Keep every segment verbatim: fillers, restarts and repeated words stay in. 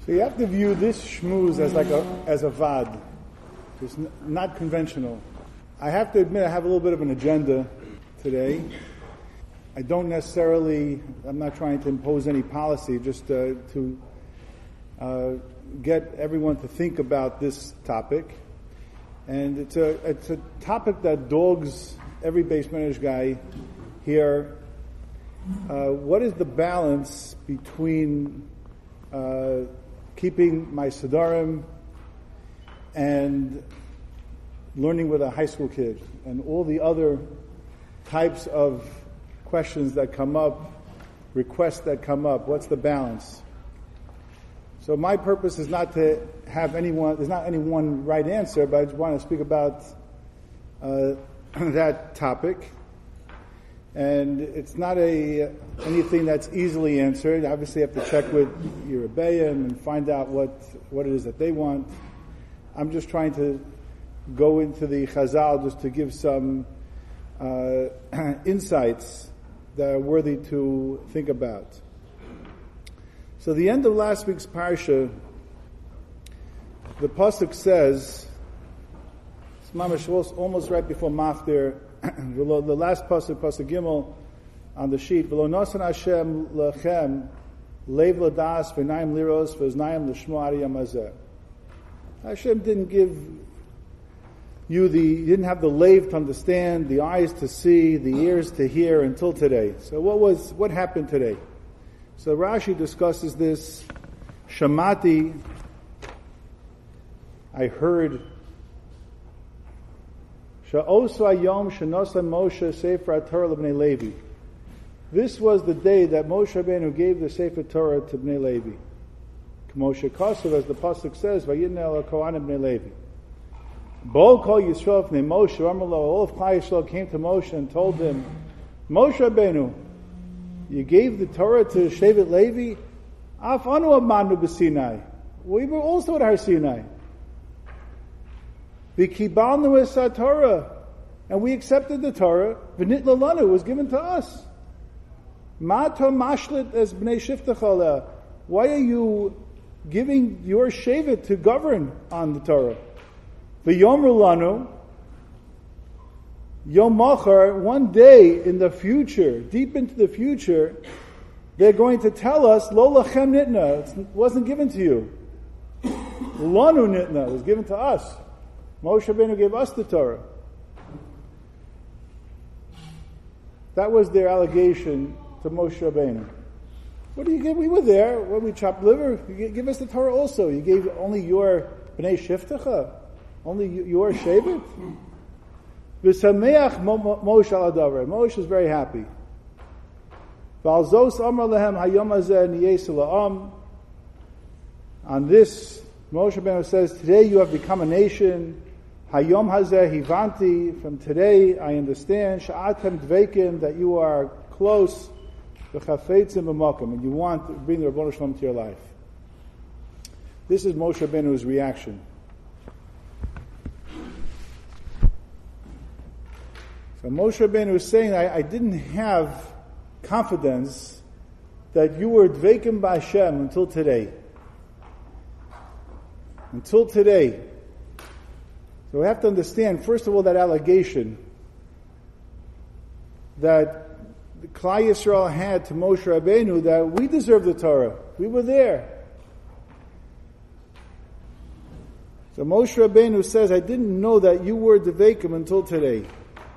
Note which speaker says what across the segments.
Speaker 1: So you have to view this shmooze as like a as a vad. It's n- not conventional. I have to admit I have a little bit of an agenda today. I don't necessarily, I'm not trying to impose any policy, just uh, to uh, get everyone to think about this topic. And it's a it's a topic that dogs every base managed guy here. Uh, what is the balance between uh, keeping my Siddharim and learning with a high school kid and all the other types of questions that come up, requests that come up? What's the balance? So my purpose is not to have anyone, there's not any one right answer, but I just want to speak about uh, that topic. And it's not a anything that's easily answered. Obviously you have to check with your Rebbeim and find out what, what it is that they want. I'm just trying to go into the Chazal just to give some uh, insights that are worthy to think about. So the end of last week's parsha, the pasuk says, it's mamash almost right before Maftir, the last pasuk, pasuk Gimel on the sheet, V'lo nosan Hashem lechem leiv ladas v'nayim liros v'znayim l'shmo ariyam hazeh. Hashem didn't give you the, you didn't have the lave to understand, the eyes to see, the ears to hear until today. So what was, what happened today? So Rashi discusses this. Shamati, I heard. Sha'osa yom shenosa Moshe Sefer Torah l'bnei Levi. This was the day that Moshe Rabbeinu gave the Sefer Torah to Bnei Levi. Moshe Kasav, as the pasuk says, Vayidna el Kohanim Bnei Levi. Bol kol Yisrael fnei Moshe, Amar lo, all of Klal Yisrael came to Moshe and told him, Moshe Rabbeinu, you gave the Torah to Shevet Levi? Af anu amanu b'Sinai. We were also at Har Sinai. V'kibalnu es Torah, and we accepted the Torah. V'nitla lanu, was given to us. Ma to mashlit es b'nei shiftecha. Why are you giving your shevet to govern on the Torah? V'yomru lanu, Yom Machar, one day in the future, deep into the future, they're going to tell us, Lo lachem nitna, it wasn't given to you. Lanu nitna, it was given to us. Moshe Rabbeinu gave us the Torah. That was their allegation to Moshe Rabbeinu. What do you give? We were there when we chopped liver. You give us the Torah also. You gave only your Bnei Shiftecha, only your Shevet. V'sameach Moshe al adavar. Moshe is very happy. V'alzos amar lehem hayom hazeh niyes la'am. On this, Moshe Rabbeinu says, today you have become a nation. Hayom hazeh hivanti. From today, I understand. Sha'atem dveikim, that you are close. V'chafeitzim b'makom, and you want to bring the Rabbanu Shalom to your life. This is Moshe Rabbeinu's reaction. So Moshe Rabbeinu is saying, I, I didn't have confidence that you were dveikim b'Hashem until today. Until today. So we have to understand, first of all, that allegation that the Klal Yisrael had to Moshe Rabbeinu, that we deserve the Torah. We were there. So Moshe Rabbeinu says, I didn't know that you were dveikim until today.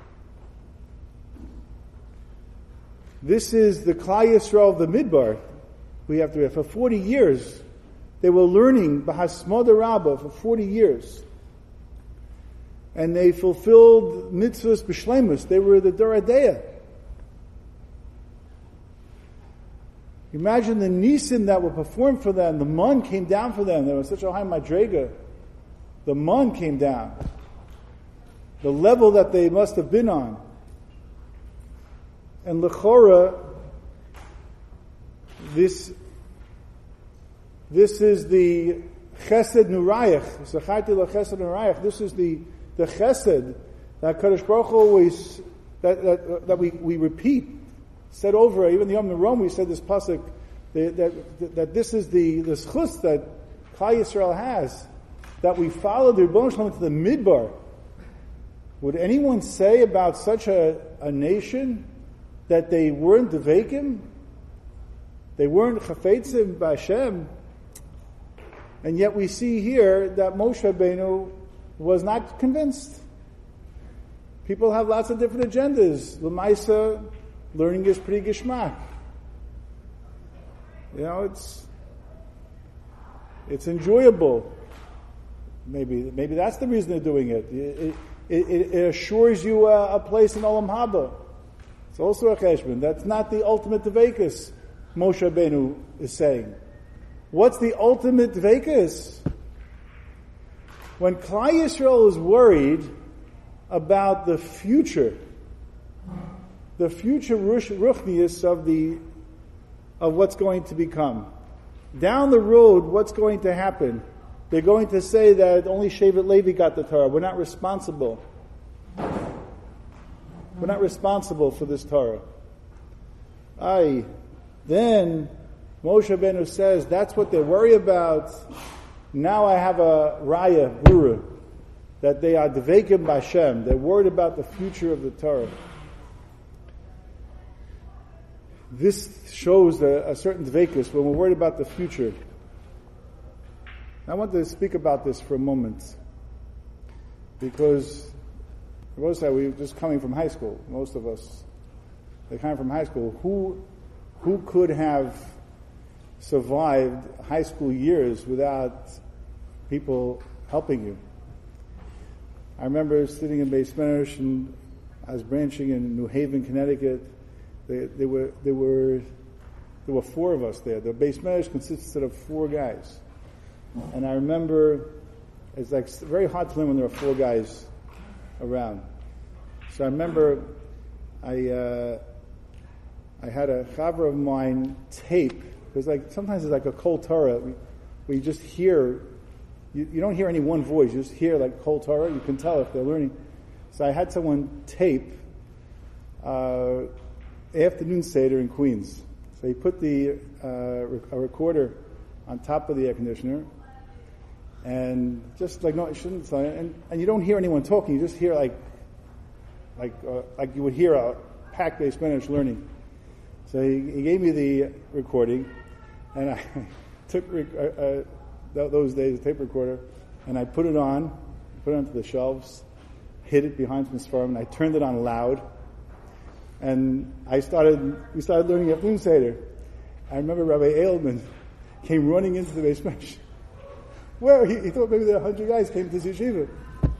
Speaker 1: This is the Klal Yisrael of the Midbar. We have to, for forty years, they were learning B'hasmoda Rabbah for forty years. And they fulfilled mitzvahs b'shleimus. They were the Doradeya. Imagine the nisim that were performed for them. The mun came down for them. There was such a high madrega. The mun came down. The level that they must have been on. And l'chora, this this is the chesed nurayach. Zachati l'chesed nurayach. This is the the chesed that Kadosh Baruch Hu always that that, that we, we repeat. Said over even the Yom Nerom we said this pasuk That, that, that this is the, the schus that Klal Yisrael has, that we follow the Rebbeinu Shalom to the Midbar. Would anyone say about such a, a nation that they weren't Devakim? They weren't Chafetzim B'Hashem? And yet we see here that Moshe Rabbeinu was not convinced. People have lots of different agendas. L'maisa, learning is pretty gishmak. You know, it's it's enjoyable. Maybe maybe that's the reason they're doing it. It, it, it, it assures you a, a place in Olam Haba. It's also a cheshbon. That's not the ultimate dveikus, Moshe Rabbeinu is saying. What's the ultimate dveikus? When Klal Yisrael is worried about the future, the future ruchnius of the of what's going to become. Down the road, what's going to happen? They're going to say that only Shevet Levi got the Torah. We're not responsible. We're not responsible for this Torah. Aye. Then Moshe Rabbeinu says, that's what they worry about. Now I have a raya, bura, that they are devakim b'Hashem. They're worried about the future of the Torah. This shows a, a certain dveikus when we're worried about the future. I want to speak about this for a moment because most of us, we're just coming from high school. Most of us, they're coming from high school. Who, who could have survived high school years without people helping you? I remember sitting in Beis Medrash and I was branching in New Haven, Connecticut. There, there were there were there were four of us there. The Beis Medrash consisted of four guys, and I remember it's like very hard to learn when there are four guys around. So I remember I uh, I had a chaver of mine tape because like sometimes it's like a kol Torah where you just hear you, you don't hear any one voice, you just hear like kol Torah. You can tell if they're learning. So I had someone tape. Uh, Afternoon Seder in Queens. So he put the uh, rec- a recorder on top of the air conditioner, and just like no, it shouldn't. And, and you don't hear anyone talking. You just hear like, like, uh, like you would hear a packed Beis Medrash learning. So he, he gave me the recording, and I took rec- uh, uh, th- those days a tape recorder, and I put it on, put it onto the shelves, hid it behind some sforim, and I turned it on loud. And I started, we started learning Afternoon Seder. I remember Rabbi Eilman came running into the Beis Medrash. Where? He, he thought maybe there were a hundred guys came to his yeshiva.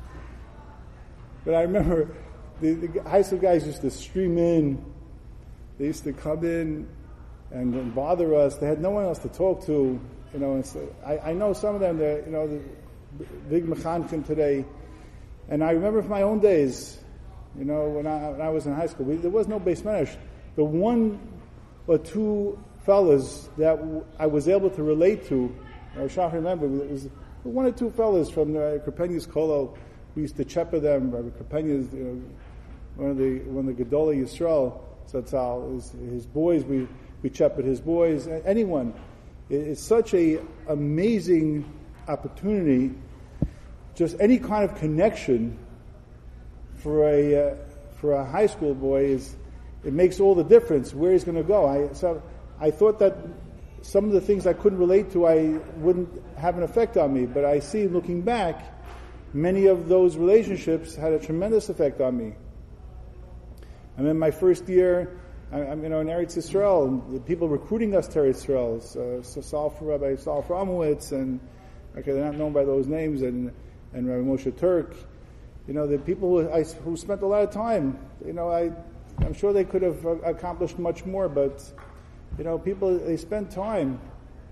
Speaker 1: But I remember the, the high school guys used to stream in. They used to come in and, and bother us. They had no one else to talk to. You know, and so I, I know some of them, they're, you know, the big mechanchim today. And I remember from my own days, you know, when I, when I was in high school, we, there was no Beis Medrash. The one or two fellas that w- I was able to relate to, I was trying to remember, it was one or two fellas from the Kerpenyas Kolel. We used to cheper them. Rabbi Kerpenyas, you know, one of the one of the Gedolei Yisrael, Zatzal, his, his boys. We we chepered his boys. Anyone, it, it's such a amazing opportunity. Just any kind of connection. For a uh, for a high school boy, is it makes all the difference where he's going to go. I so I thought that some of the things I couldn't relate to, I wouldn't have an effect on me. But I see, looking back, many of those relationships had a tremendous effect on me. I'm in my first year. I'm you know in Eretz Yisrael, and the people recruiting us to Eretz Yisrael, uh, so Salf Rabbi Salf Ramowitz, and okay, they're not known by those names, and and Rabbi Moshe Turk. You know, the people who, I, who spent a lot of time, you know, I, I'm sure they could have accomplished much more, but, you know, people, they spent time.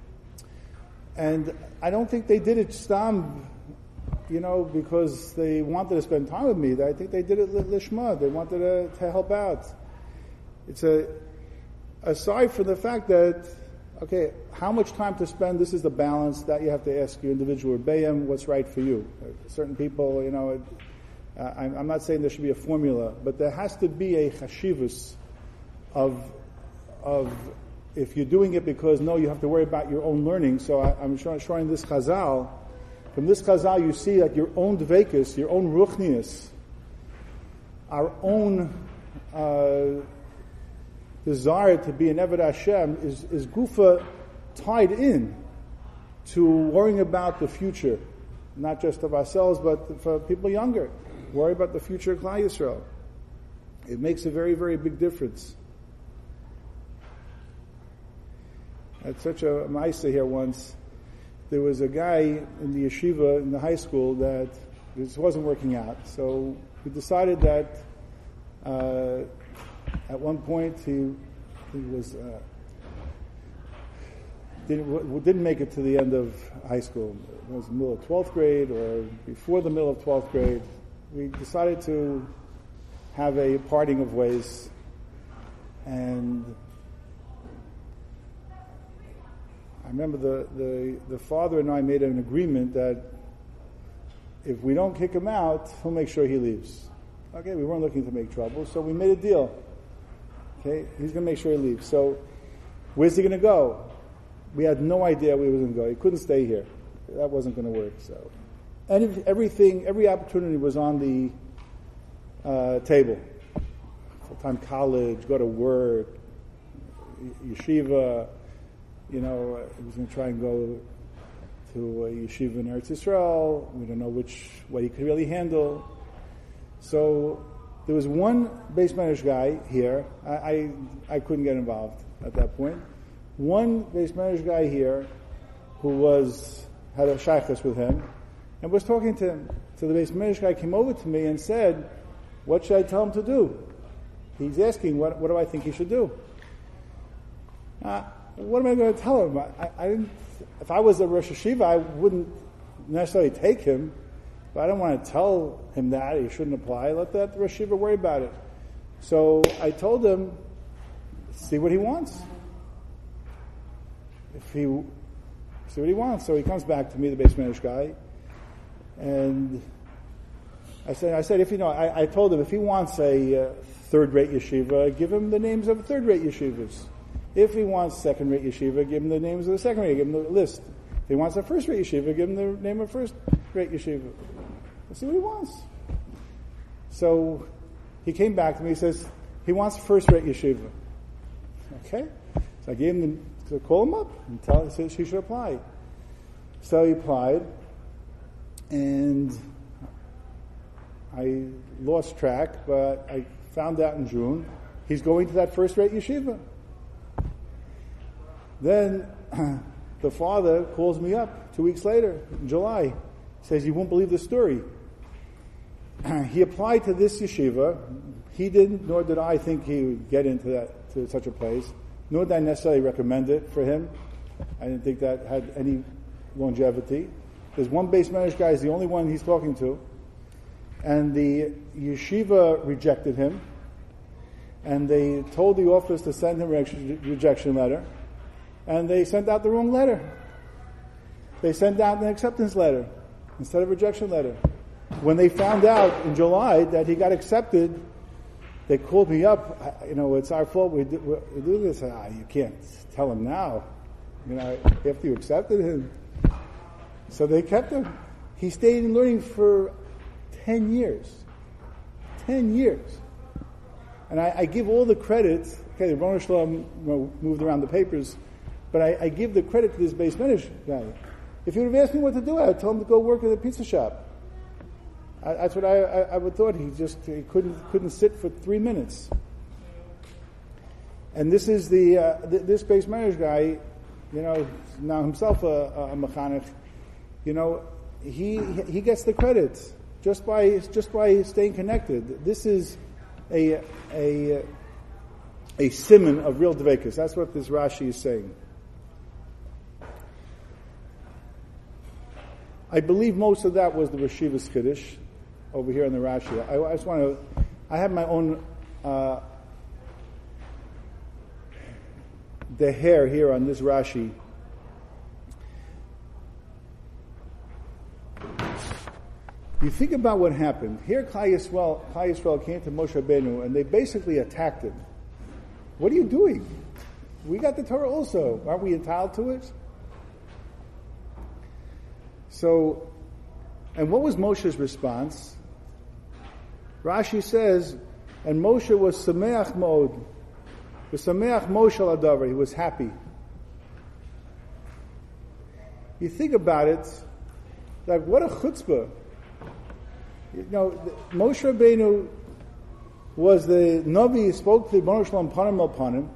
Speaker 1: And I don't think they did it stam, you know, because they wanted to spend time with me. I think they did it lishma. They wanted to, to help out. It's a, aside from the fact that, okay, how much time to spend, this is the balance that you have to ask your individual rebbeim, what's right for you. Certain people, you know, it, Uh, I'm not saying there should be a formula, but there has to be a chashivus of of if you're doing it because, no, you have to worry about your own learning. So I, I'm showing this chazal. From this chazal, you see that your own dveikus, your own ruchnius, our own uh, desire to be an Eved Hashem is, is gufa tied in to worrying about the future, not just of ourselves, but for people younger. Worry about the future of Klal Yisrael. It makes a very, very big difference. I had such a ma'isa here once. There was a guy in the yeshiva in the high school that this wasn't working out. So we decided that uh, at one point he, he was uh, didn't, didn't make it to the end of high school. It was the middle of twelfth grade or before the middle of twelfth grade. We decided to have a parting of ways, and I remember the, the, the father and I made an agreement that if we don't kick him out, he'll make sure he leaves. Okay, we weren't looking to make trouble, so we made a deal. Okay, he's going to make sure he leaves. So, where's he going to go? We had no idea where he was going to go. He couldn't stay here. That wasn't going to work. So, and everything, every opportunity was on the uh, table. Full-time college, go to work, yeshiva. You know, he was going to try and go to a yeshiva in Eretz Yisrael. We don't know which what he could really handle. So there was one base manager guy here. I, I I couldn't get involved at that point. One base manager guy here who was had a shaykhus with him and was talking to him. So the base manager guy came over to me and said, "What should I tell him to do?" He's asking, "What what do I think he should do?" Uh, what am I going to tell him? I, I didn't. If I was a Rosh Hashiva, I wouldn't necessarily take him. But I don't want to tell him that he shouldn't apply. Let that Rosh Hashiva worry about it. So I told him, see what he wants. If he see what he wants. So he comes back to me, the base manager guy, and I said, I said, if you know, I, I told him if he wants a uh, third-rate yeshiva, give him the names of third-rate yeshivas. If he wants second-rate yeshiva, give him the names of the second-rate, give him the list. If he wants a first-rate yeshiva, give him the name of first-rate yeshiva. Let's see what he wants. So he came back to me, he says, he wants first-rate yeshiva. Okay? So I gave him the, to call him up and tell him he should apply. So he applied, and I lost track, but I found out in June he's going to that first-rate yeshiva. Then the father calls me up two weeks later, in July, says, you won't believe the story. He applied to this yeshiva. He didn't, nor did I think he would get into that, to such a place, nor did I necessarily recommend it for him. I didn't think that had any longevity. There's one base manager guy, is the only one he's talking to, and the yeshiva rejected him, and they told the office to send him a rejection letter, and they sent out the wrong letter. They sent out an acceptance letter instead of a rejection letter. When they found out in July that he got accepted, they called me up. You know, it's our fault. We do, we do this. Ah, you can't tell him now. You know, after you accepted him. So they kept him. He stayed in learning for ten years. Ten years. And I, I give all the credit. Okay, the Ron Shalom moved around the papers, but I, I give the credit to this base manager guy. If he would have asked me what to do, I would tell him to go work at a pizza shop. I, that's what I, I, I would thought. He just he couldn't couldn't sit for three minutes. And this is the uh, th- this base manager guy, you know, now himself a, a mechanech. You know, he he gets the credit just by just by staying connected. This is a a a siman of real dveikus. That's what this Rashi is saying. I believe most of that was the Rosh Hashiva's Chiddush over here in the Rashi. I, I just want to, I have my own, uh, the hair here on this Rashi. You think about what happened. Here Klal Yisrael, Klal Yisrael came to Moshe Rabbeinu and they basically attacked him. What are you doing? We got the Torah also. Aren't we entitled to it? So, and what was Moshe's response? Rashi says, and Moshe was Sameach Mod. The Sameach Moshe al Adavar. He was happy. You think about it, like what a chutzpah. You know, Moshe Rabbeinu was the Navi, he spoke to the Ribono Shel Olam Panim El Panim.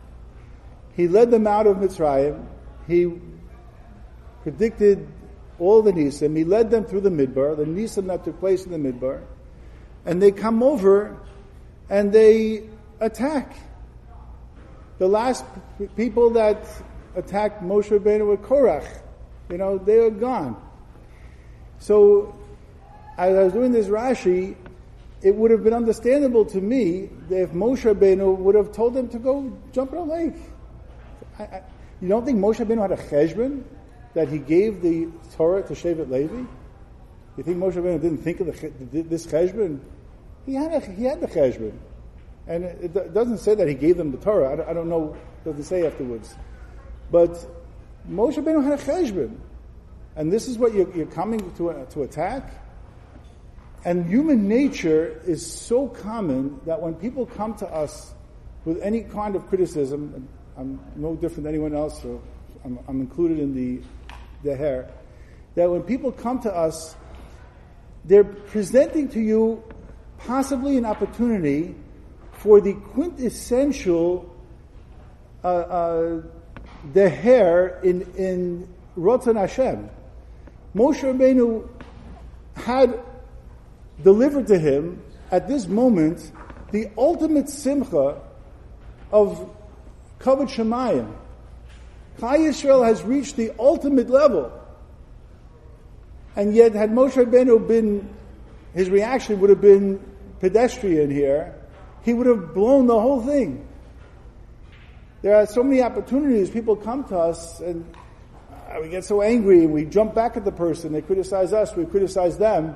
Speaker 1: He led them out of Mitzrayim. He predicted all the Nisim. He led them through the Midbar, the Nisim that took place in the Midbar. And they come over and they attack. The last p- people that attacked Moshe Rabbeinu were Korach. You know, they were gone. So, as I was doing this Rashi, it would have been understandable to me that if Moshe Rabbeinu would have told them to go jump in a lake. I, I, you don't think Moshe Rabbeinu had a cheshbon that he gave the Torah to Shevet Levi? You think Moshe Rabbeinu didn't think of the, this cheshbon? He had a, he had the cheshbon, and it, it doesn't say that he gave them the Torah. I don't, I don't know. It doesn't say afterwards, but Moshe Rabbeinu had a cheshbon, and this is what you're, you're coming to uh, to attack. And human nature is so common that when people come to us with any kind of criticism, and I'm no different than anyone else, so I'm, I'm included in the the hair, that when people come to us, they're presenting to you possibly an opportunity for the quintessential uh, uh, the hair in in Rotzon Hashem. Moshe Rabbeinu had delivered to him at this moment the ultimate simcha of Kavod Shemayim. Klal Yisrael has reached the ultimate level, and yet had Moshe Rabbeinu been, his reaction would have been pedestrian here. He would have blown the whole thing. There are so many opportunities. People come to us and we get so angry and we jump back at the person. They criticize us, we criticize them.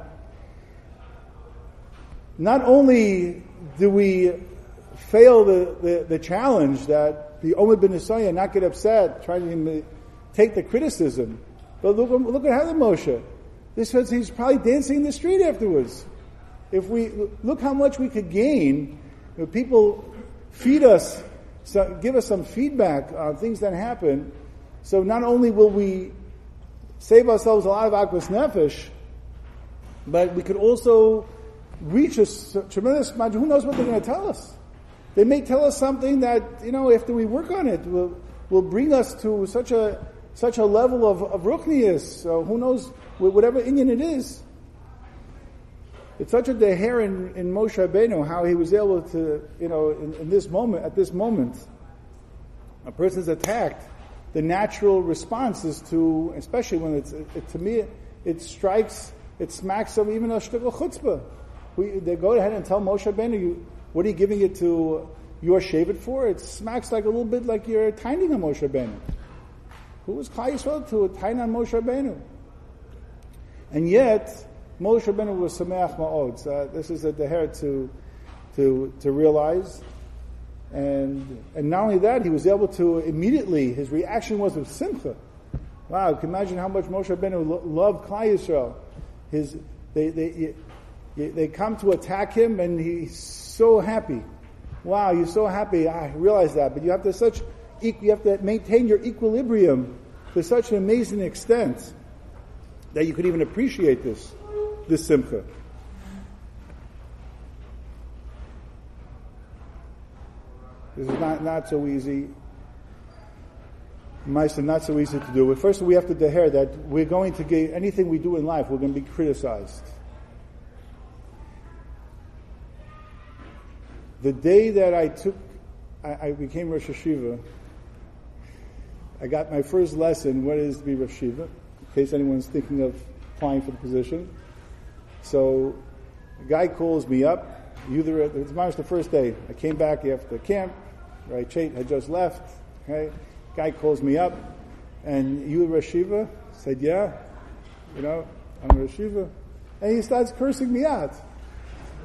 Speaker 1: Not only do we fail the, the, the challenge that the Omer ben Isaiah not get upset trying to take the criticism, but look, look at how the Moshe. This says he's probably dancing in the street afterwards. If we look how much we could gain, if people feed us, so give us some feedback on things that happen. So not only will we save ourselves a lot of akvas nefesh, but we could also reach a tremendous amount. Who knows what they're going to tell us? They may tell us something that, you know, after we work on it, will will bring us to such a such a level of, of ruchnius. So who knows, whatever Indian it is. It's such a deher in, in Moshe Rabbeinu, how he was able to, you know, in, in this moment, at this moment, a person's attacked. The natural response is to, especially when it's, it, it, to me, it, it strikes, it smacks of even a shtickle chutzpah. We, they go ahead and tell Moshe Rabbeinu, you, what are you giving it to your Shevet for? It smacks like a little bit like you're tining on Moshe Rabbeinu. Who was Klal Yisrael to a tine on Moshe Rabbeinu? And yet, Moshe Rabbeinu was Sameach Ma'od. So this is a deher to, to, to realize. And, and not only that, he was able to immediately, his reaction was with simcha. Wow, you can imagine how much Moshe Rabbeinu lo- loved Klal Yisrael. His, they, they, they come to attack him and he's so happy. Wow, you're so happy. I realize that. But you have to such, you have to maintain your equilibrium to such an amazing extent that you could even appreciate this, this simcha. This is not, not so easy. Meister, not so easy to do. But first we have to deher that we're going to get, anything we do in life, we're going to be criticized. The day that I took, I, I became Rosh Hashiva, I got my first lesson, what it is to be Rosh Hashiva, in case anyone's thinking of applying for the position. So, a guy calls me up, either it was the first day. I came back after camp, right? Chait had just left, okay? Guy calls me up, and you Rosh Hashiva? I said, yeah, you know, I'm Rosh Hashiva. And he starts cursing me out.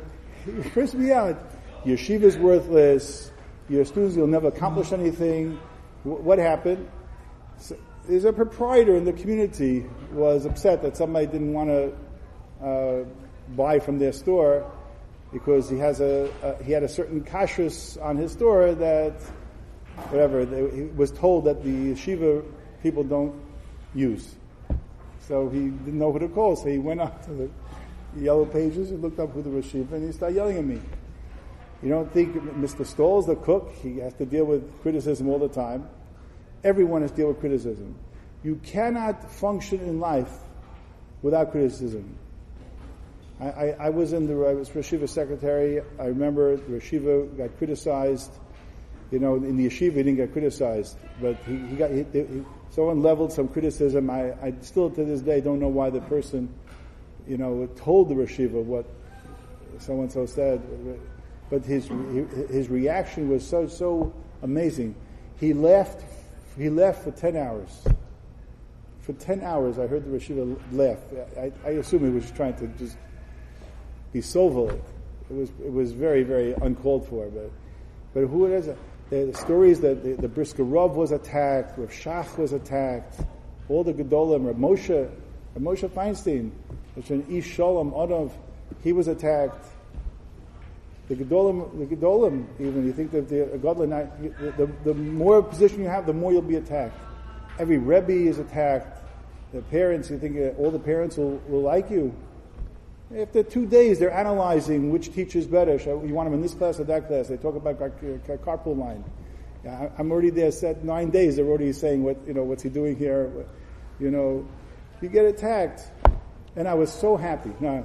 Speaker 1: He cursed me out. Your yeshiva is worthless. Your students will never accomplish anything. W- what happened? So, there's a proprietor in the community was upset that somebody didn't want to uh, buy from their store because he has a, a he had a certain kashrus on his store that whatever they, he was told that the yeshiva people don't use. So he didn't know who to call, so he went out to the yellow pages and looked up who the yeshiva, and he started yelling at me. You don't think Mister Stoll's the cook? He has to deal with criticism all the time. Everyone has to deal with criticism. You cannot function in life without criticism. I, I, I was in the I was yeshiva secretary. I remember the yeshiva got criticized. You know, in the yeshiva he didn't get criticized, but he, he got he, he, someone leveled some criticism. I, I still to this day don't know why the person, you know, told the yeshiva what so and so said. But his his reaction was so so amazing. He left. He left for ten hours. For ten hours, I heard the yeshiva laugh. I, I assume he was trying to just be civil. It was it was very very uncalled for. But but who it is? The, the stories that the, the Brisker Rav was attacked, Rav Shach was attacked, all the Gedolim, Rav Moshe, Rav Moshe Feinstein, which an Ish Shalom Odov, he was attacked. The Gedolim, the Gedolim, even you think that the Godlin, the, the the more position you have, the more you'll be attacked. Every Rebbe is attacked. The parents, you think uh, all the parents will, will like you. After two days, they're analyzing which teacher is better. Shall, you want them in this class or that class? They talk about car, car, carpool line. Yeah, I'm already there. Set nine days. They're already saying what you know. What's he doing here? You know, you get attacked, and I was so happy. No.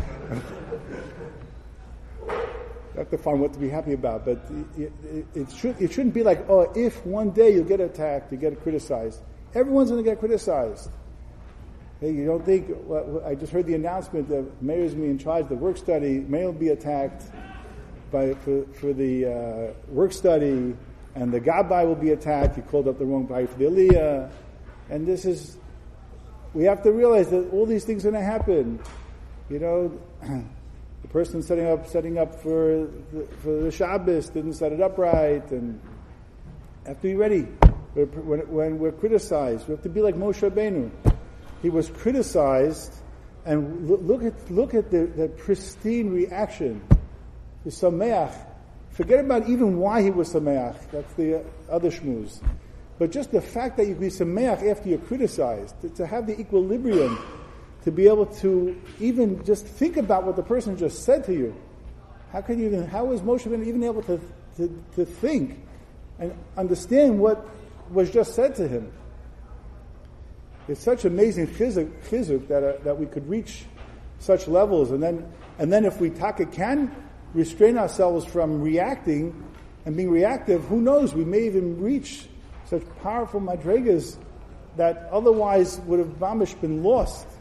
Speaker 1: You have to find what to be happy about, but it, it, it, should, it shouldn't be like, oh, if one day you get attacked, you get criticized. Everyone's going to get criticized. Hey, you don't think, well, I just heard the announcement that Mayor's me in charge of the work study. Mayor will be attacked by for, for the uh, work study, and the Gabbai will be attacked. He called up the wrong guy for the Aliyah. And this is, we have to realize that all these things are going to happen. You know, the person setting up setting up for the, for the Shabbos didn't set it up right, and have to be ready. When, when we're criticized, we have to be like Moshe Rabbeinu. He was criticized, and look at look at the, the pristine reaction. The Sameach. Forget about even why he was Sameach. That's the other shmooze. But just the fact that you can be Sameach after you're criticized, to, to have the equilibrium, to be able to even just think about what the person just said to you. How can you even? How is Moshe Rabbeinu even able to, to to think and understand what was just said to him? It's such amazing chizuk, chizuk that uh, that we could reach such levels, and then and then if we taka can restrain ourselves from reacting and being reactive, who knows? We may even reach such powerful madrigas that otherwise would have mamish been lost.